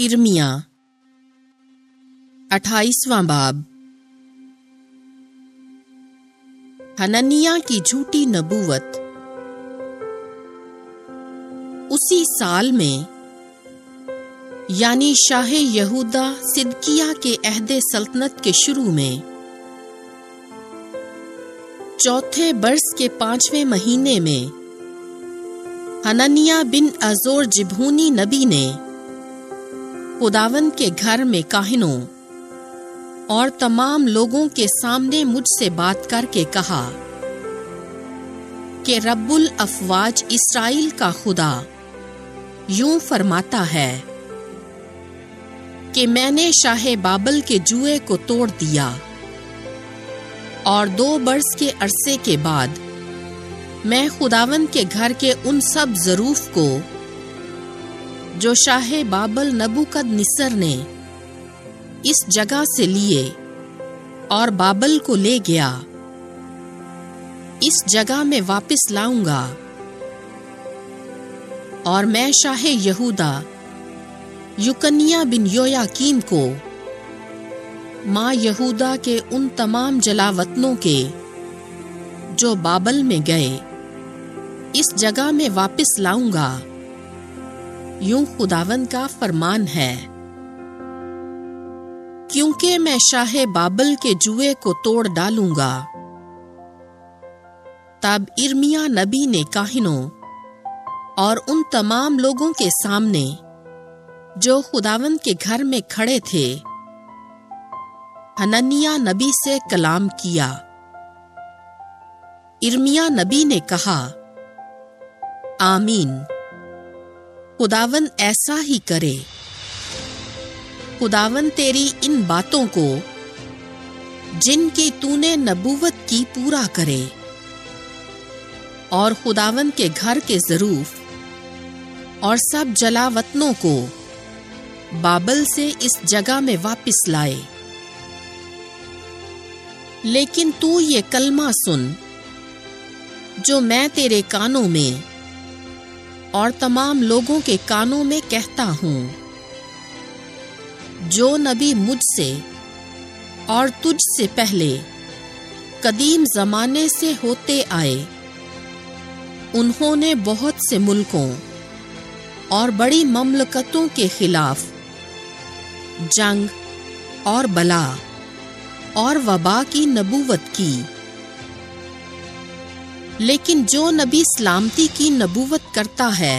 इर्मिया 28वां बाब। हननिया की झूठी नबूवत। उसी साल में यानी शाह यहूदा सिदकिया के अहदे सल्तनत के शुरू में चौथे बरस के 5वें महीने में हननिया बिन अजोर जिभूनी नबी ने खुदावन के घर में काहिनों और तमाम लोगों के सामने मुझसे बात करके कहा कि रब्बुल अफवाज इस्राइल का खुदा यूं फरमाता है कि मैंने शाह बाबल के जुए को तोड़ दिया और 2 बरस के अरसे के बाद मैं खुदावन के घर के उन सब ज़रूफ को जो शाह बाबल नबूकदनिस्सर ने इस जगह से लिए और बाबल को ले गया, इस जगह में वापस लाऊंगा। और मैं शाह यहूदा युकनिया बिन योयाकीम को माँ यहूदा के उन तमाम जलावतनों के जो बाबल में गए, इस जगह में वापस लाऊंगा। यूं खुदावन का फरमान है, क्योंकि मैं शाह बाबल के जुए को तोड़ डालूंगा। तब इर्मिया नबी ने काहिनों और उन तमाम लोगों के सामने जो खुदावन के घर में खड़े थे हननिया नबी से कलाम किया। इर्मिया नबी ने कहा, आमीन, खुदावन ऐसा ही करे। खुदावन तेरी इन बातों को जिनकी तूने नबूवत की पूरा करे और खुदावन के घर के ज़रूफ और सब जलावतनों को बाबल से इस जगह में वापस लाए। लेकिन तू ये कलमा सुन जो मैं तेरे कानों में और तमाम लोगों के कानों में कहता हूं। जो नबी मुझसे और तुझ से पहले कदीम जमाने से होते आए, उन्होंने बहुत से मुल्कों और बड़ी ममलकतों के खिलाफ जंग और बला और वबा की नबूवत की। लेकिन जो नबी सलामती की नबूवत करता है,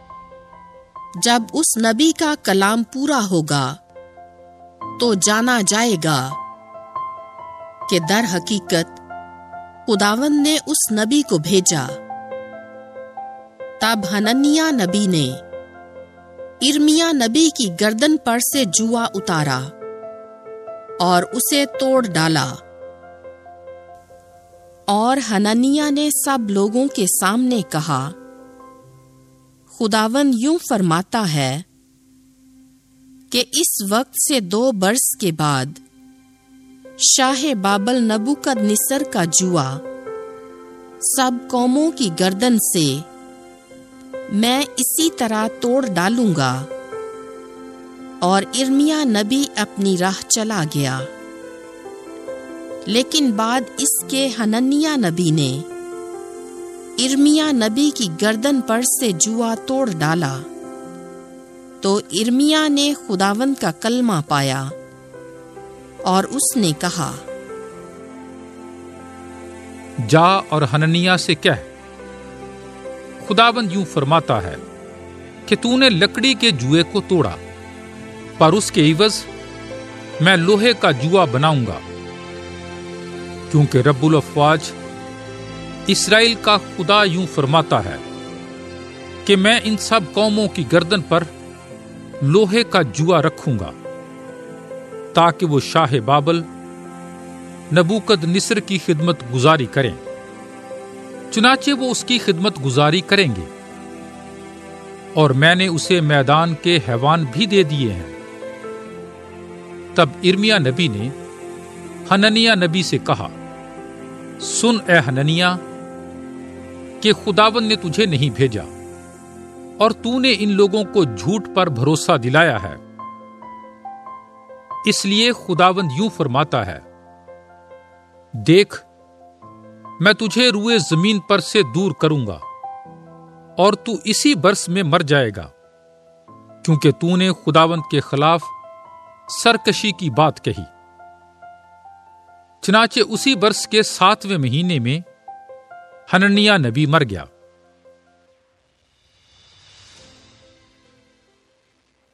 जब उस नबी का कलाम पूरा होगा तो जाना जाएगा कि दर हकीकत खुदावन ने उस नबी को भेजा। तब हननिया नबी ने इर्मिया नबी की गर्दन पर से जुआ उतारा और उसे तोड़ डाला। और हननिया ने सब लोगों के सामने कहा, खुदावन यूं फरमाता है कि इस वक्त से 2 बरस के बाद शाह बाबल नबूकदनिस्सर का जुआ सब कौमों की गर्दन से मैं इसी तरह तोड़ डालूंगा। और इर्मिया नबी अपनी राह चला गया। लेकिन बाद इसके हननिया नबी ने इर्मिया नबी की गर्दन पर से जुआ तोड़ डाला। तो इर्मिया ने खुदावन का कलमा पाया और उसने कहा, जा और हननिया से कह, खुदावन यूं फरमाता है कि तूने लकड़ी के जुए को तोड़ा, पर उसके इवज मैं लोहे का जुआ बनाऊंगा। क्योंकि रब्बुल अफवाज इस्राइल का खुदा यूं फरमाता है कि मैं इन सब कौमों की गर्दन पर लोहे का जुआ रखूंगा, ताकि वो शाह बाबल नबूकदनिस्सर की खिदमत गुजारी करें। चुनाचे वो उसकी खिदमत गुजारी करेंगे। और मैंने उसे मैदान के हैवान भी दे दिए हैं। तब इर्मिया नबी ने हननिया नबी से कहा, सुन ए हननिया, कि खुदावन ने तुझे नहीं भेजा और तूने इन लोगों को झूठ पर भरोसा दिलाया है اس لیے خداوند یوں فرماتا ہے، دیکھ، میں تجھے روئے زمین پر سے دور کروں گا اور تو اسی برس میں مر جائے گا، کیونکہ تو نے خداوند کے خلاف سرکشی کی بات کہی۔ چنانچہ اسی برس کے 7ویں مہینے میں ہننیہ نبی مر گیا۔